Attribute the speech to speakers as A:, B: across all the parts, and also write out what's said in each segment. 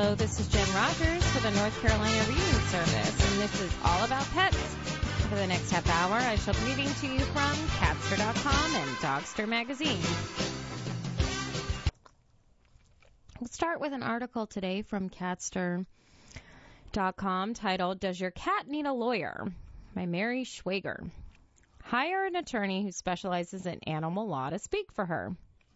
A: Hello, this is Jen Rogers for the North Carolina Reading Service, and this is all about pets. For the next half hour, I shall be reading to you from Catster.com and Dogster Magazine. We'll start with an article today from Catster.com titled, Does Your Cat Need a Lawyer? By Mary Schwager. Hire an attorney who specializes in animal law to speak for her.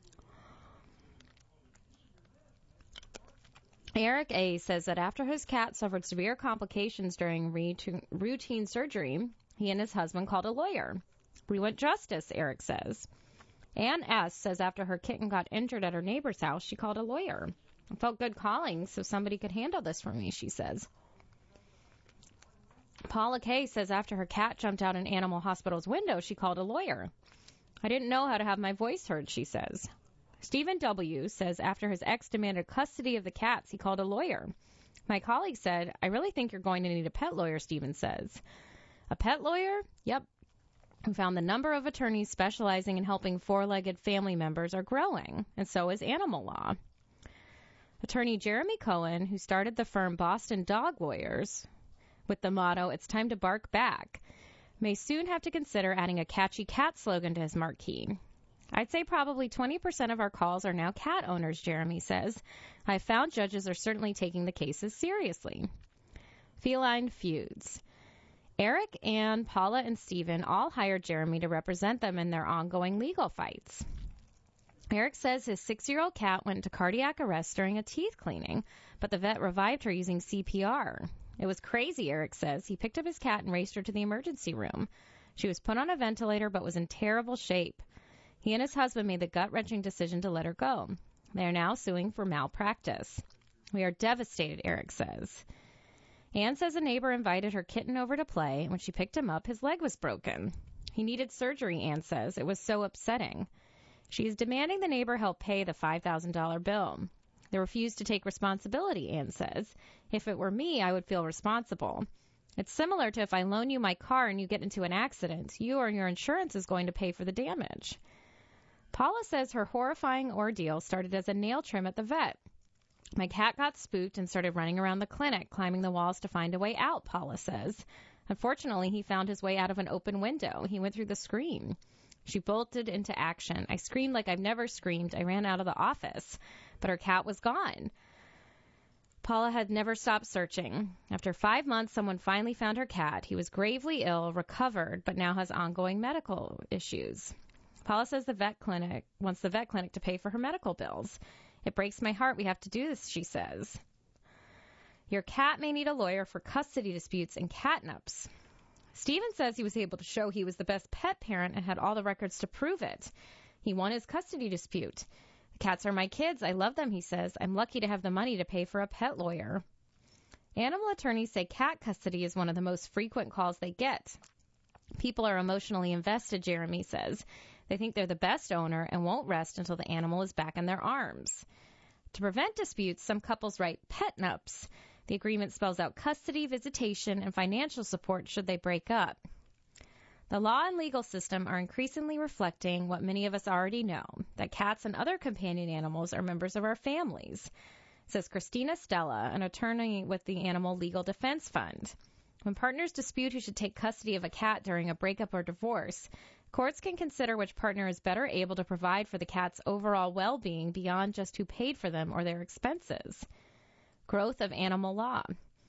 A: Eric A. says that after his cat suffered severe complications during routine surgery, he and his husband called a lawyer. We want justice, Eric says. Ann S. says after her kitten got injured at her neighbor's house, she called a lawyer. I felt good calling so somebody could handle this for me, she says. Paula K. says after her cat jumped out an animal hospital's window, she called a lawyer. I didn't know how to have my voice heard, she says. Stephen W. says after his ex demanded custody of the cats, he called a lawyer. My colleague said, I really think you're going to need a pet lawyer, Stephen says. A pet lawyer? Yep. We found the number of attorneys specializing in helping four-legged family members are growing, and so is animal law. Attorney Jeremy Cohen, who started the firm Boston Dog Lawyers with the motto, It's time to bark back, may soon have to consider adding a catchy cat slogan to his marquee. I'd say probably 20% of our calls are now cat owners, Jeremy says. I've found judges are certainly taking the cases seriously. Feline feuds. Eric, Ann, Paula, and Stephen all hired Jeremy to represent them in their ongoing legal fights. Eric says his 6-year-old cat went into cardiac arrest during a teeth cleaning, but the vet revived her using CPR. It was crazy, Eric says. He picked up his cat and raced her to the emergency room. She was put on a ventilator but was in terrible shape. He and his husband made the gut-wrenching decision to let her go. They are now suing for malpractice. We are devastated, Eric says. Ann says a neighbor invited her kitten over to play, and when she picked him up, his leg was broken. He needed surgery, Ann says. It was so upsetting. She is demanding the neighbor help pay the $5,000 bill. They refuse to take responsibility, Ann says. If it were me, I would feel responsible. It's similar to if I loan you my car and you get into an accident, you or your insurance is going to pay for the damage. Paula says her horrifying ordeal started as a nail trim at the vet. My cat got spooked and started running around the clinic, climbing the walls to find a way out, Paula says. Unfortunately, he found his way out of an open window. He went through the screen. She bolted into action. I screamed like I've never screamed. I ran out of the office, but her cat was gone. Paula had never stopped searching. After 5 months, someone finally found her cat. He was gravely ill, recovered, but now has ongoing medical issues. Paula says the vet clinic wants the vet clinic to pay for her medical bills. It breaks my heart we have to do this, she says. Your cat may need a lawyer for custody disputes and catnips. Stephen says he was able to show he was the best pet parent and had all the records to prove it. He won his custody dispute. The cats are my kids. I love them, he says. I'm lucky to have the money to pay for a pet lawyer. Animal attorneys say cat custody is one of the most frequent calls they get. People are emotionally invested, Jeremy says. They think they're the best owner and won't rest until the animal is back in their arms. To prevent disputes, some couples write petnups. The agreement spells out custody, visitation, and financial support should they break up. The law and legal system are increasingly reflecting what many of us already know, that cats and other companion animals are members of our families, says Christina Stella, an attorney with the Animal Legal Defense Fund. When partners dispute who should take custody of a cat during a breakup or divorce, courts can consider which partner is better able to provide for the cat's overall well-being beyond just who paid for them or their expenses. Growth of animal law.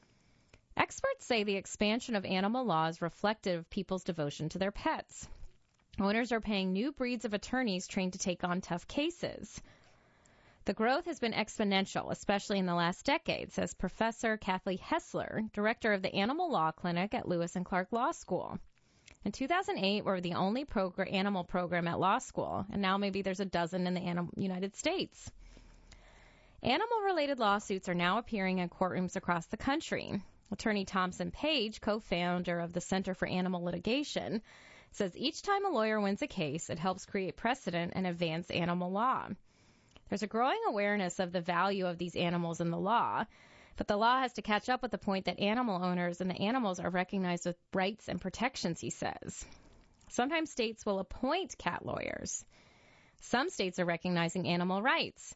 A: Experts say the expansion of animal law is reflective of people's devotion to their pets. Owners are paying new breeds of attorneys trained to take on tough cases. The growth has been exponential, especially in the last decade, says Professor Kathleen Hessler, director of the Animal Law Clinic at Lewis and Clark Law School. In 2008, we were the only animal program at law school, and now maybe there's a dozen in the United States. Animal-related lawsuits are now appearing in courtrooms across the country. Attorney Thompson Page, co-founder of the Center for Animal Litigation, says each time a lawyer wins a case, it helps create precedent and advance animal law. There's a growing awareness of the value of these animals in the law, but the law has to catch up with the point that animal owners and the animals are recognized with rights and protections, he says. Sometimes states will appoint cat lawyers. Some states are recognizing animal rights.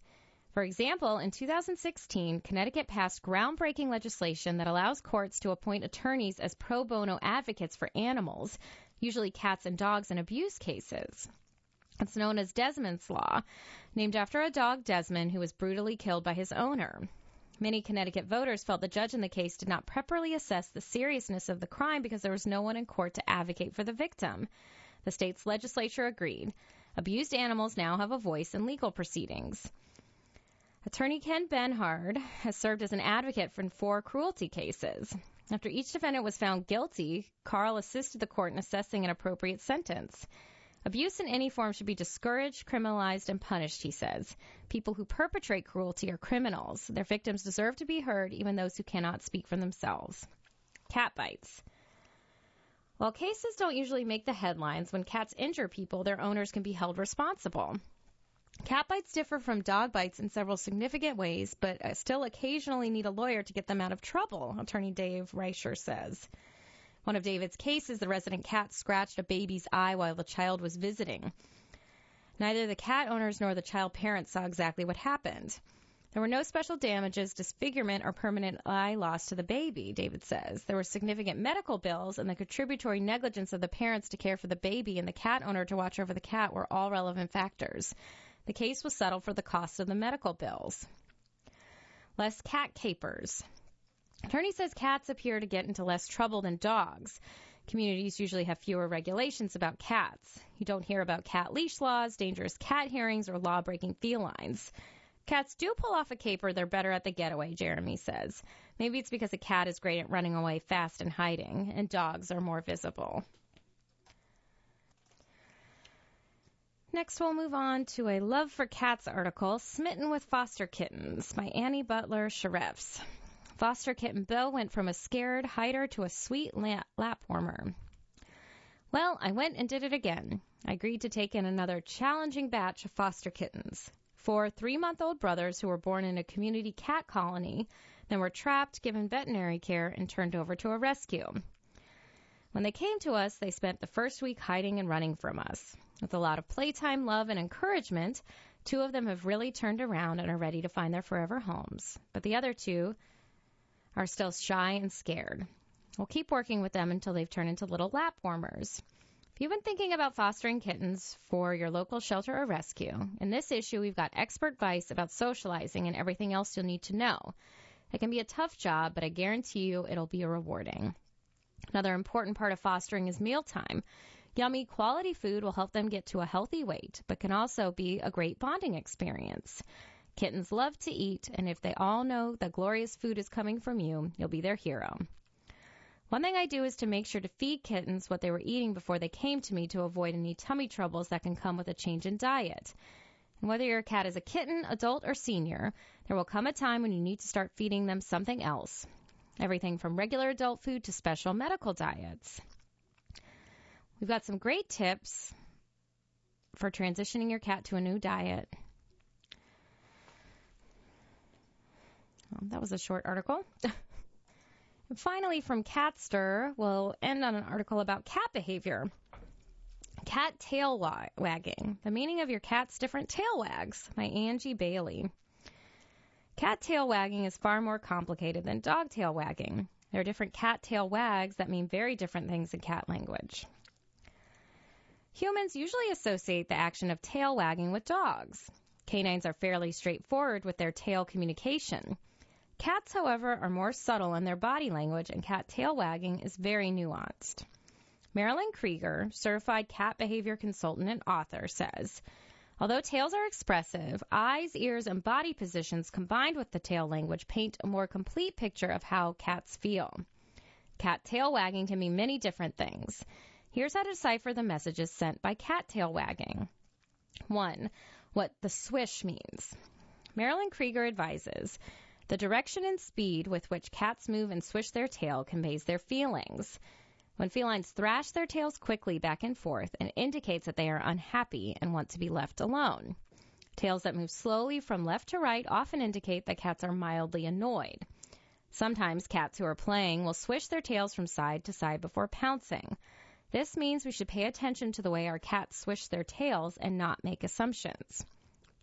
A: For example, in 2016, Connecticut passed groundbreaking legislation that allows courts to appoint attorneys as pro bono advocates for animals, usually cats and dogs in abuse cases. It's known as Desmond's Law, named after a dog, Desmond, who was brutally killed by his owner. Many Connecticut voters felt the judge in the case did not properly assess the seriousness of the crime because there was no one in court to advocate for the victim. The state's legislature agreed. Abused animals now have a voice in legal proceedings. Attorney Ken Benhard has served as an advocate for 4 cruelty cases. After each defendant was found guilty, Carl assisted the court in assessing an appropriate sentence. Abuse in any form should be discouraged, criminalized, and punished, he says. People who perpetrate cruelty are criminals. Their victims deserve to be heard, even those who cannot speak for themselves. Cat bites. While cases don't usually make the headlines, when cats injure people, their owners can be held responsible. Cat bites differ from dog bites in several significant ways, but still occasionally need a lawyer to get them out of trouble, Attorney Dave Reicher says. One of David's cases, the resident cat scratched a baby's eye while the child was visiting. Neither the cat owners nor the child parents saw exactly what happened. There were no special damages, disfigurement, or permanent eye loss to the baby, David says. There were significant medical bills, and the contributory negligence of the parents to care for the baby and the cat owner to watch over the cat were all relevant factors. The case was settled for the cost of the medical bills. Less cat capers. Attorney says cats appear to get into less trouble than dogs. Communities usually have fewer regulations about cats. You don't hear about cat leash laws, dangerous cat hearings, or law-breaking felines. Cats do pull off a caper, they're better at the getaway, Jeremy says. Maybe it's because a cat is great at running away fast and hiding, and dogs are more visible. Next, we'll move on to a Love for Cats article, Smitten with Foster Kittens, by Annie Butler Sharefs. Foster kitten Bill went from a scared hider to a sweet lap warmer. Well, I went and did it again. I agreed to take in another challenging batch of foster kittens. 4 3-month-old brothers who were born in a community cat colony, then were trapped, given veterinary care, and turned over to a rescue. When they came to us, they spent the first week hiding and running from us. With a lot of playtime, love, and encouragement, 2 of them have really turned around and are ready to find their forever homes. But the other 2 are still shy and scared. We'll keep working with them until they've turned into little lap warmers. If you've been thinking about fostering kittens for your local shelter or rescue, in this issue we've got expert advice about socializing and everything else you'll need to know. It can be a tough job, but I guarantee you it'll be rewarding. Another important part of fostering is mealtime. Yummy, quality food will help them get to a healthy weight, but can also be a great bonding experience. Kittens love to eat, and if they all know that glorious food is coming from you, you'll be their hero. One thing I do is to make sure to feed kittens what they were eating before they came to me to avoid any tummy troubles that can come with a change in diet. And whether your cat is a kitten, adult, or senior, there will come a time when you need to start feeding them something else. Everything from regular adult food to special medical diets. We've got some great tips for transitioning your cat to a new diet. Well, that was a short article. And finally, from Catster, we'll end on an article about cat behavior. Cat tail wagging. The meaning of your cat's different tail wags, by Angie Bailey. Cat tail wagging is far more complicated than dog tail wagging. There are different cat tail wags that mean very different things in cat language. Humans usually associate the action of tail wagging with dogs. Canines are fairly straightforward with their tail communication. Cats, however, are more subtle in their body language, and cat tail wagging is very nuanced. Marilyn Krieger, certified cat behavior consultant and author, says, although tails are expressive, eyes, ears, and body positions combined with the tail language paint a more complete picture of how cats feel. Cat tail wagging can mean many different things. Here's how to decipher the messages sent by cat tail wagging. 1. What the swish means. Marilyn Krieger advises, the direction and speed with which cats move and swish their tail conveys their feelings. When felines thrash their tails quickly back and forth, it indicates that they are unhappy and want to be left alone. Tails that move slowly from left to right often indicate that cats are mildly annoyed. Sometimes cats who are playing will swish their tails from side to side before pouncing. This means we should pay attention to the way our cats swish their tails and not make assumptions.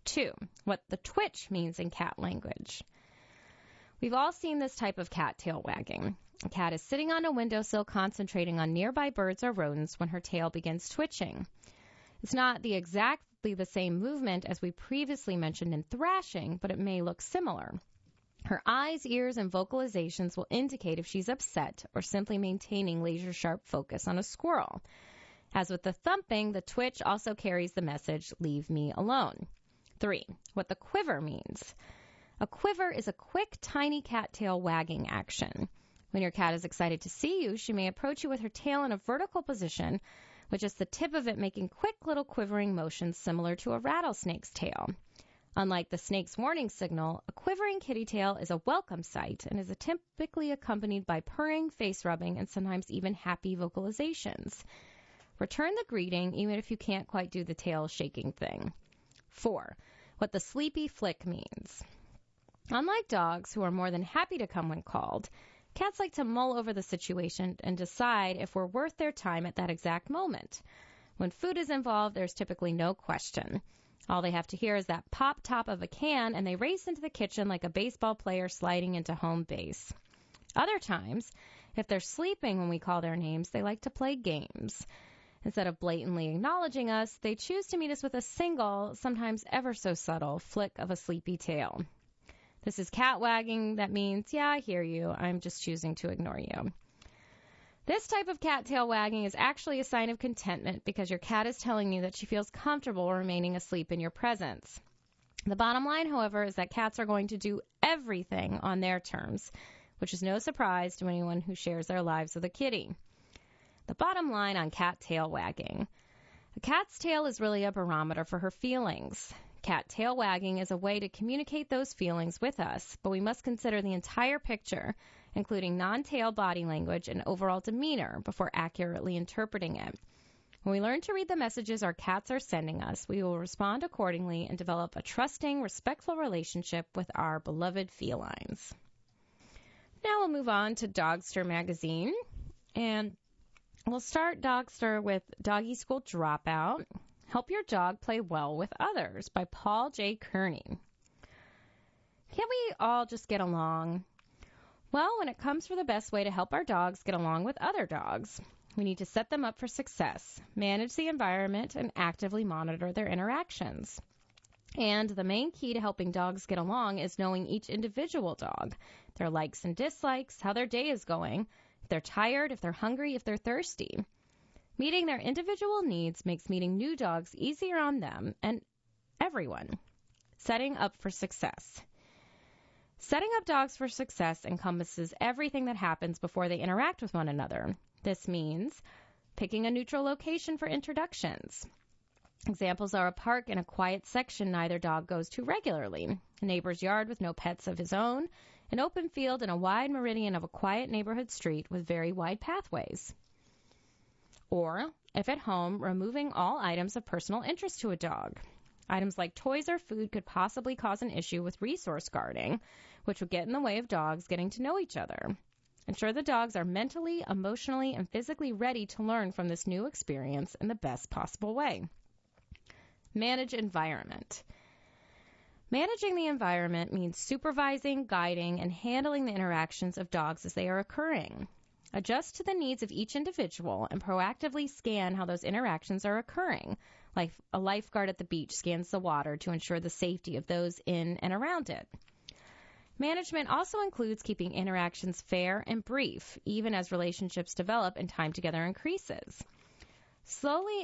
A: 2. What the twitch means in cat language. We've all seen this type of cat tail wagging. A cat is sitting on a windowsill concentrating on nearby birds or rodents when her tail begins twitching. It's not exactly the same movement as we previously mentioned in thrashing, but it may look similar. Her eyes, ears, and vocalizations will indicate if she's upset or simply maintaining laser-sharp focus on a squirrel. As with the thumping, the twitch also carries the message, leave me alone. 3. What the quiver means. A quiver is a quick, tiny cattail wagging action. When your cat is excited to see you, she may approach you with her tail in a vertical position, with just the tip of it making quick little quivering motions similar to a rattlesnake's tail. Unlike the snake's warning signal, a quivering kitty tail is a welcome sight and is typically accompanied by purring, face rubbing, and sometimes even happy vocalizations. Return the greeting even if you can't quite do the tail shaking thing. 4. What the sleepy flick means. Unlike dogs, who are more than happy to come when called, cats like to mull over the situation and decide if we're worth their time at that exact moment. When food is involved, there's typically no question. All they have to hear is that pop top of a can, and they race into the kitchen like a baseball player sliding into home base. Other times, if they're sleeping when we call their names, they like to play games. Instead of blatantly acknowledging us, they choose to meet us with a single, sometimes ever so subtle, flick of a sleepy tail. This is cat wagging that means, yeah, I hear you, I'm just choosing to ignore you. This type of cat tail wagging is actually a sign of contentment because your cat is telling you that she feels comfortable remaining asleep in your presence. The bottom line, however, is that cats are going to do everything on their terms, which is no surprise to anyone who shares their lives with a kitty. The bottom line on cat tail wagging. A cat's tail is really a barometer for her feelings. Cat tail wagging is a way to communicate those feelings with us, but we must consider the entire picture, including non-tail body language and overall demeanor, before accurately interpreting it. When we learn to read the messages our cats are sending us, we will respond accordingly and develop a trusting, respectful relationship with our beloved felines. Now we'll move on to Dogster magazine, and we'll start Dogster with Doggy School Dropout. Help Your Dog Play Well with Others by Paul J. Kearney. Can't we all just get along? Well, when it comes to the best way to help our dogs get along with other dogs, we need to set them up for success, manage the environment, and actively monitor their interactions. And the main key to helping dogs get along is knowing each individual dog, their likes and dislikes, how their day is going, if they're tired, if they're hungry, if they're thirsty. Meeting their individual needs makes meeting new dogs easier on them and everyone. Setting up for success. Setting up dogs for success encompasses everything that happens before they interact with one another. This means picking a neutral location for introductions. Examples are a park and a quiet section neither dog goes to regularly, a neighbor's yard with no pets of his own, an open field, and a wide meridian of a quiet neighborhood street with very wide pathways. Or, if at home, removing all items of personal interest to a dog. Items like toys or food could possibly cause an issue with resource guarding, which would get in the way of dogs getting to know each other. Ensure the dogs are mentally, emotionally, and physically ready to learn from this new experience in the best possible way. Manage environment. Managing the environment means supervising, guiding, and handling the interactions of dogs as they are occurring. Adjust to the needs of each individual and proactively scan how those interactions are occurring, like a lifeguard at the beach scans the water to ensure the safety of those in and around it. Management also includes keeping interactions fair and brief, even as relationships develop and time together increases. Slowly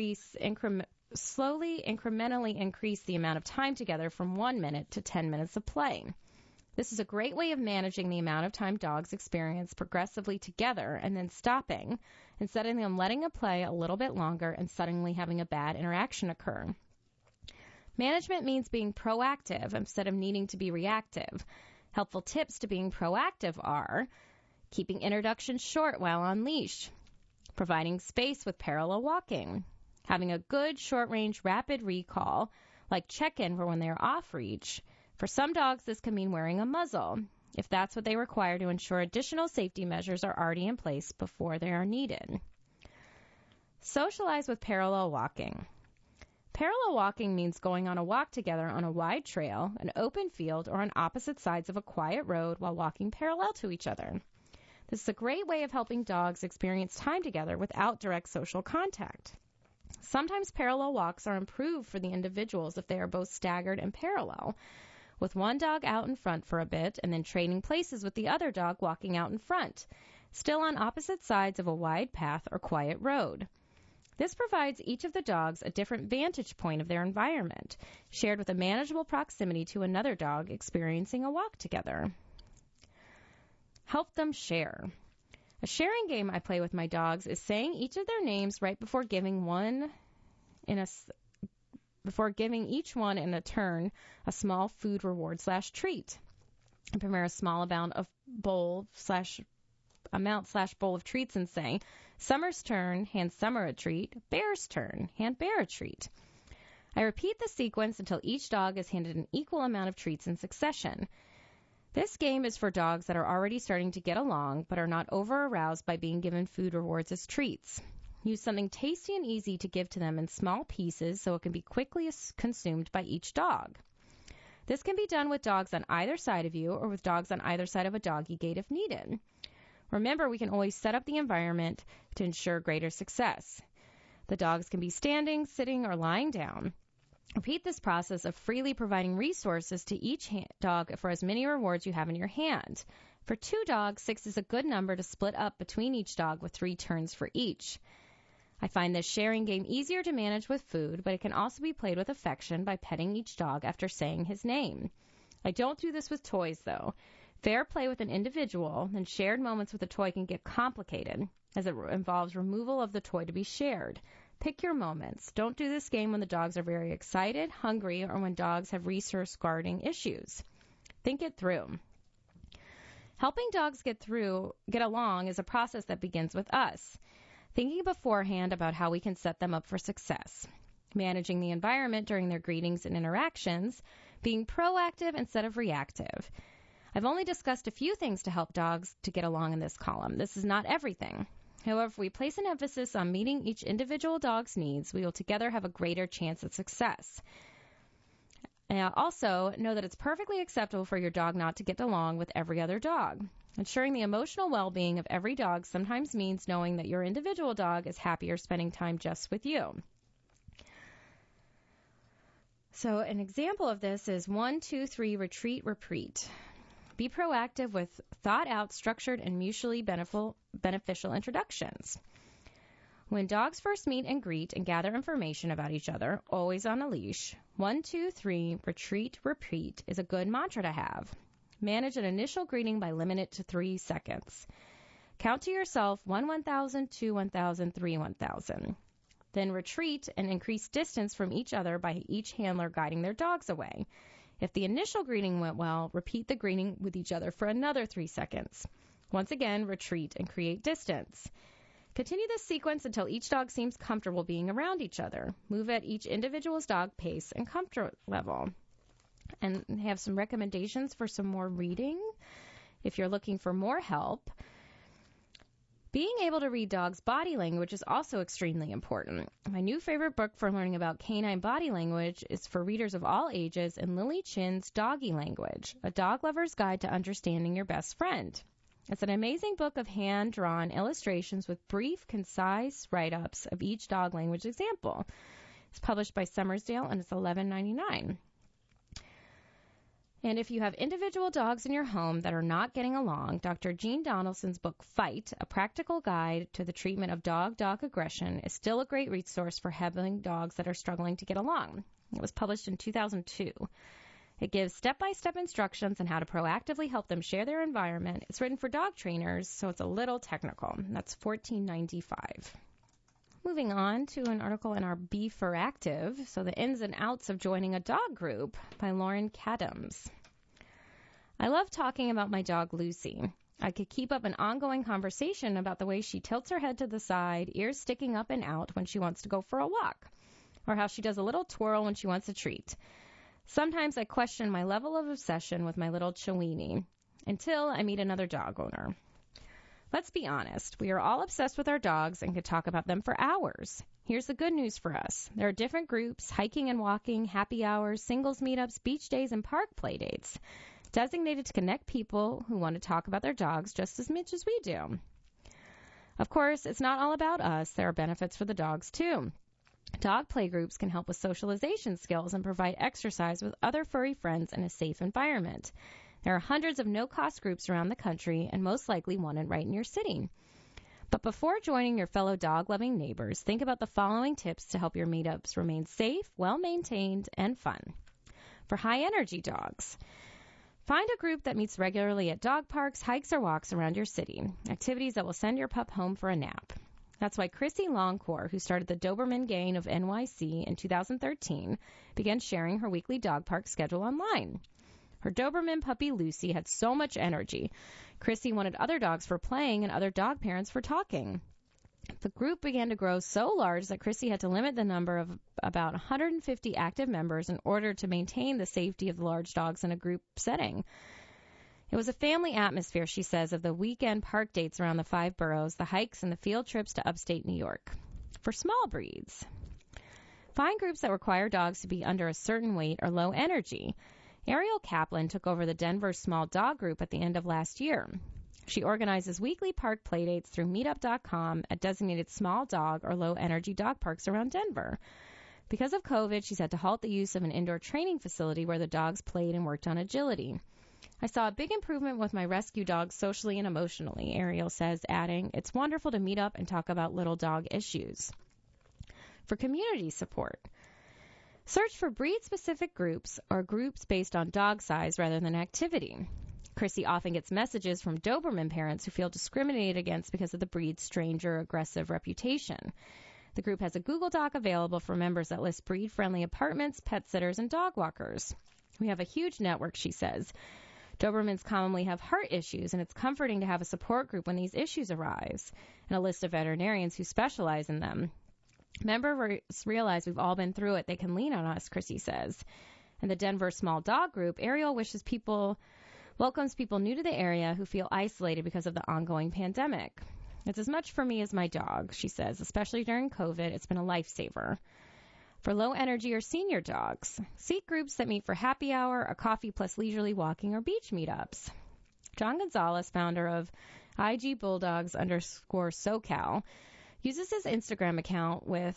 A: incrementally increase the amount of time together from 1 minute to 10 minutes of play. This is a great way of managing the amount of time dogs experience progressively together and then stopping, instead of them letting it play a little bit longer and suddenly having a bad interaction occur. Management means being proactive instead of needing to be reactive. Helpful tips to being proactive are keeping introductions short while on leash, providing space with parallel walking, having a good short-range rapid recall, like check-in for when they are off reach. For some dogs, this can mean wearing a muzzle, if that's what they require to ensure additional safety measures are already in place before they are needed. Socialize with parallel walking. Parallel walking means going on a walk together on a wide trail, an open field, or on opposite sides of a quiet road while walking parallel to each other. This is a great way of helping dogs experience time together without direct social contact. Sometimes parallel walks are improved for the individuals if they are both staggered and parallel, with one dog out in front for a bit and then trading places with the other dog walking out in front, still on opposite sides of a wide path or quiet road. This provides each of the dogs a different vantage point of their environment, shared with a manageable proximity to another dog experiencing a walk together. Help them share. A sharing game I play with my dogs is saying each of their names right before giving each one in a turn a small food reward / treat. I prepare a small amount bowl of treats and say, Summer's turn, hand Summer a treat. Bear's turn, hand Bear a treat. I repeat the sequence until each dog is handed an equal amount of treats in succession. This game is for dogs that are already starting to get along but are not over-aroused by being given food rewards as treats. Use something tasty and easy to give to them in small pieces so it can be quickly consumed by each dog. This can be done with dogs on either side of you or with dogs on either side of a doggy gate if needed. Remember, we can always set up the environment to ensure greater success. The dogs can be standing, sitting, or lying down. Repeat this process of freely providing resources to each dog for as many rewards you have in your hand. For 2 dogs, 6 is a good number to split up between each dog with 3 turns for each. I find this sharing game easier to manage with food, but it can also be played with affection by petting each dog after saying his name. I don't do this with toys, though. Fair play with an individual, then shared moments with a toy can get complicated, as it involves removal of the toy to be shared. Pick your moments. Don't do this game when the dogs are very excited, hungry, or when dogs have resource guarding issues. Think it through. Helping dogs get along is a process that begins with us. Thinking beforehand about how we can set them up for success. Managing the environment during their greetings and interactions. Being proactive instead of reactive. I've only discussed a few things to help dogs to get along in this column. This is not everything. However, if we place an emphasis on meeting each individual dog's needs, we will together have a greater chance at success. And also, know that it's perfectly acceptable for your dog not to get along with every other dog. Ensuring the emotional well-being of every dog sometimes means knowing that your individual dog is happier spending time just with you. So an example of this is 1, 2, 3, retreat, repeat. Be proactive with thought-out, structured, and mutually beneficial introductions. When dogs first meet and greet and gather information about each other, always on a leash, 1, 2, 3, retreat, repeat is a good mantra to have. Manage an initial greeting by limiting it to 3 seconds. Count to yourself 1, 1,000, 2, 1,000, 3, 1,000. Then retreat and increase distance from each other by each handler guiding their dogs away. If the initial greeting went well, repeat the greeting with each other for another 3 seconds. Once again, retreat and create distance. Continue this sequence until each dog seems comfortable being around each other. Move at each individual's dog pace and comfort level. And have some recommendations for some more reading if you're looking for more help. Being able to read dogs' body language is also extremely important. My new favorite book for learning about canine body language is for readers of all ages and Lily Chin's Doggy Language, a dog lover's guide to understanding your best friend. It's an amazing book of hand-drawn illustrations with brief, concise write-ups of each dog language example. It's published by Summersdale and it's $11.99. And if you have individual dogs in your home that are not getting along, Dr. Jean Donaldson's book, Fight, A Practical Guide to the Treatment of Dog-Dog Aggression, is still a great resource for helping dogs that are struggling to get along. It was published in 2002. It gives step-by-step instructions on how to proactively help them share their environment. It's written for dog trainers, so it's a little technical. That's $14.95. Moving on to an article in our Be For Active, so the ins and outs of joining a dog group by Lauren Cadams. I love talking about my dog Lucy. I could keep up an ongoing conversation about the way she tilts her head to the side, ears sticking up and out when she wants to go for a walk, or how she does a little twirl when she wants a treat. Sometimes I question my level of obsession with my little Chiweenie until I meet another dog owner. Let's be honest. We are all obsessed with our dogs and could talk about them for hours. Here's the good news for us. There are different groups, hiking and walking, happy hours, singles meetups, beach days, and park play dates, designated to connect people who want to talk about their dogs just as much as we do. Of course, it's not all about us. There are benefits for the dogs, too. Dog play groups can help with socialization skills and provide exercise with other furry friends in a safe environment. There are hundreds of no-cost groups around the country, and most likely one right in your city. But before joining your fellow dog-loving neighbors, think about the following tips to help your meetups remain safe, well-maintained, and fun. For high-energy dogs, find a group that meets regularly at dog parks, hikes, or walks around your city, activities that will send your pup home for a nap. That's why Chrissy Longcore, who started the Doberman Gang of NYC in 2013, began sharing her weekly dog park schedule online. Her Doberman puppy Lucy had so much energy. Chrissy wanted other dogs for playing and other dog parents for talking. The group began to grow so large that Chrissy had to limit the number of about 150 active members in order to maintain the safety of the large dogs in a group setting. It was a family atmosphere, she says, of the weekend park dates around the 5 boroughs, the hikes, and the field trips to upstate New York. For small breeds, find groups that require dogs to be under a certain weight or low energy. Ariel Kaplan took over the Denver Small Dog Group at the end of last year. She organizes weekly park playdates through meetup.com at designated small dog or low-energy dog parks around Denver. Because of COVID, she's had to halt the use of an indoor training facility where the dogs played and worked on agility. I saw a big improvement with my rescue dogs socially and emotionally, Ariel says, adding, it's wonderful to meet up and talk about little dog issues. For community support, search for breed-specific groups or groups based on dog size rather than activity. Chrissy often gets messages from Doberman parents who feel discriminated against because of the breed's strange or aggressive reputation. The group has a Google Doc available for members that lists breed-friendly apartments, pet sitters, and dog walkers. We have a huge network, she says. Dobermans commonly have heart issues, and it's comforting to have a support group when these issues arise, and a list of veterinarians who specialize in them. Members realize we've all been through it. They can lean on us, Chrissy says. In the Denver Small Dog Group, Ariel welcomes people new to the area who feel isolated because of the ongoing pandemic. It's as much for me as my dog, she says, especially during COVID. It's been a lifesaver. For low energy or senior dogs, seek groups that meet for happy hour, a coffee plus leisurely walking, or beach meetups. John Gonzalez, founder of IG Bulldogs _SoCal, uses his Instagram account with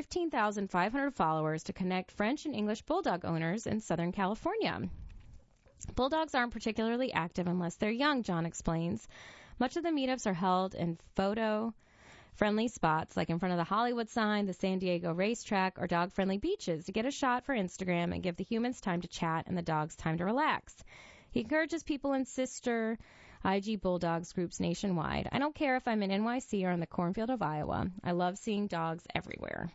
A: 15,500 followers to connect French and English bulldog owners in Southern California. Bulldogs aren't particularly active unless they're young, John explains. Much of the meetups are held in photo-friendly spots like in front of the Hollywood sign, the San Diego racetrack, or dog-friendly beaches to get a shot for Instagram and give the humans time to chat and the dogs time to relax. He encourages people in sister IG Bulldogs groups nationwide. I don't care if I'm in NYC or in the cornfield of Iowa. I love seeing dogs everywhere.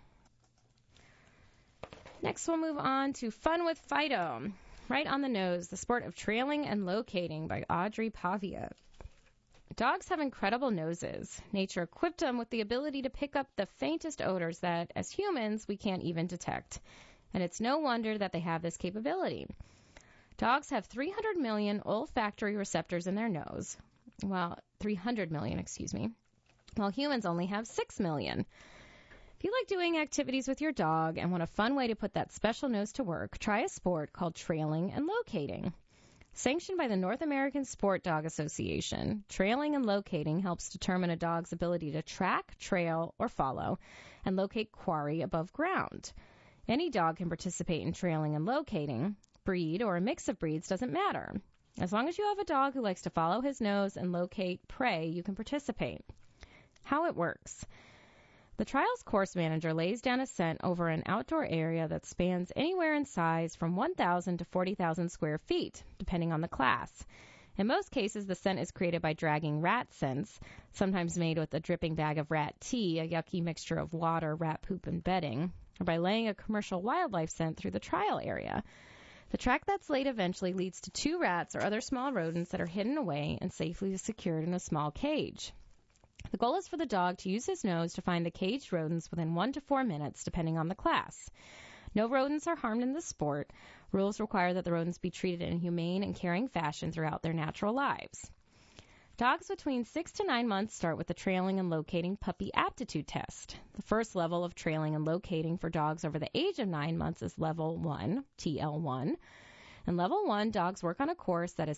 A: Next, we'll move on to Fun with Fido. Right on the nose, the sport of trailing and locating by Audrey Pavia. Dogs have incredible noses. Nature equipped them with the ability to pick up the faintest odors that, as humans, we can't even detect. And it's no wonder that they have this capability. Dogs have 300 million olfactory receptors in their nose. Well, 300 million, while humans only have 6 million. If you like doing activities with your dog and want a fun way to put that special nose to work, try a sport called trailing and locating. Sanctioned by the North American Sport Dog Association, trailing and locating helps determine a dog's ability to track, trail, or follow, and locate quarry above ground. Any dog can participate in trailing and locating. Breed or a mix of breeds doesn't matter. As long as you have a dog who likes to follow his nose and locate prey, you can participate. How it works. The trial's course manager lays down a scent over an outdoor area that spans anywhere in size from 1,000 to 40,000 square feet, depending on the class. In most cases, the scent is created by dragging rat scents, sometimes made with a dripping bag of rat tea, a yucky mixture of water, rat poop, and bedding, or by laying a commercial wildlife scent through the trial area. The track that's laid eventually leads to 2 rats or other small rodents that are hidden away and safely secured in a small cage. The goal is for the dog to use his nose to find the caged rodents within 1 to 4 minutes, depending on the class. No rodents are harmed in the sport. Rules require that the rodents be treated in a humane and caring fashion throughout their natural lives. Dogs between 6 to 9 months start with the trailing and locating puppy aptitude test. The first level of trailing and locating for dogs over the age of 9 months is level 1, TL1. In level 1, dogs work on a course that is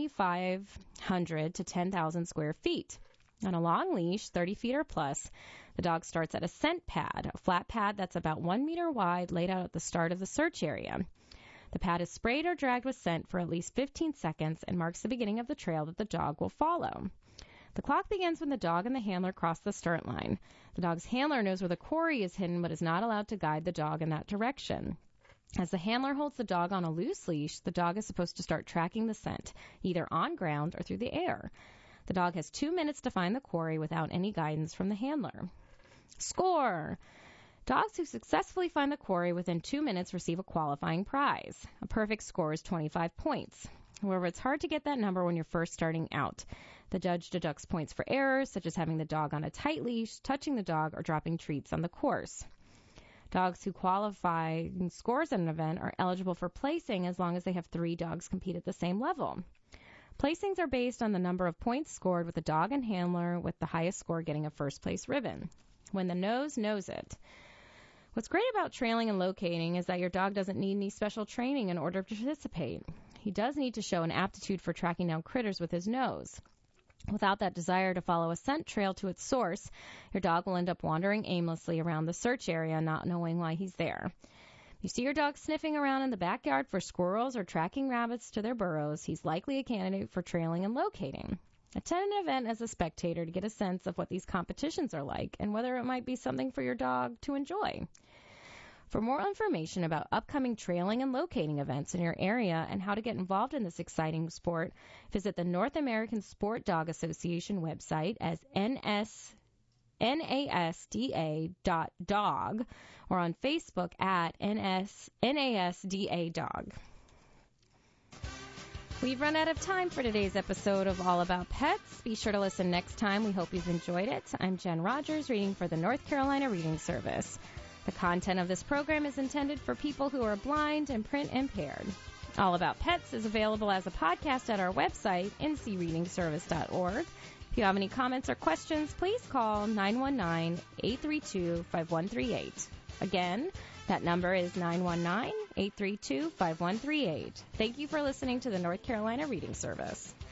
A: 7,500 to 10,000 square feet. On a long leash, 30 feet or plus, the dog starts at a scent pad, a flat pad that's about 1 meter wide laid out at the start of the search area. The pad is sprayed or dragged with scent for at least 15 seconds and marks the beginning of the trail that the dog will follow. The clock begins when the dog and the handler cross the start line. The dog's handler knows where the quarry is hidden but is not allowed to guide the dog in that direction. As the handler holds the dog on a loose leash, the dog is supposed to start tracking the scent, either on ground or through the air. The dog has 2 minutes to find the quarry without any guidance from the handler. Score! Dogs who successfully find the quarry within 2 minutes receive a qualifying prize. A perfect score is 25 points. However, it's hard to get that number when you're first starting out. The judge deducts points for errors, such as having the dog on a tight leash, touching the dog, or dropping treats on the course. Dogs who qualify and scores at an event are eligible for placing as long as they have 3 dogs compete at the same level. Placings are based on the number of points scored with the dog and handler, with the highest score getting a first place ribbon. When the nose knows it. What's great about trailing and locating is that your dog doesn't need any special training in order to participate. He does need to show an aptitude for tracking down critters with his nose. Without that desire to follow a scent trail to its source, your dog will end up wandering aimlessly around the search area, not knowing why he's there. If you see your dog sniffing around in the backyard for squirrels or tracking rabbits to their burrows, he's likely a candidate for trailing and locating. Attend an event as a spectator to get a sense of what these competitions are like and whether it might be something for your dog to enjoy. For more information about upcoming trailing and locating events in your area and how to get involved in this exciting sport, visit the North American Sport Dog Association website as nasda.dog or on Facebook at NASDA Dog. We've run out of time for today's episode of All About Pets. Be sure to listen next time. We hope you've enjoyed it. I'm Jen Rogers, reading for the North Carolina Reading Service. The content of this program is intended for people who are blind and print impaired. All About Pets is available as a podcast at our website, ncreadingservice.org. If you have any comments or questions, please call 919-832-5138. Again, that number is 919-832-5138. Thank you for listening to the North Carolina Reading Service.